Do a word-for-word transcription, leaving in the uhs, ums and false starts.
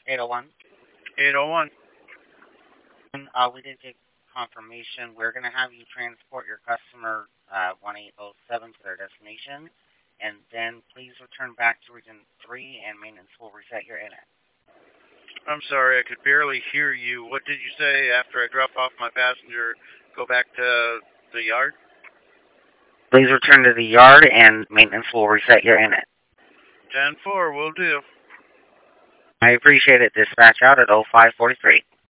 eight oh one. eight oh one. Uh, we did get confirmation. We're going to have you transport your customer uh, one eight oh seven to their destination, and then please return back to region three, and maintenance will reset your internet. I'm sorry, I could barely hear you. What did you say after I drop off my passenger, go back to the yard? Please return to the yard, and maintenance will reset your internet. ten four, will do. I appreciate it. Dispatch out at oh five forty-three.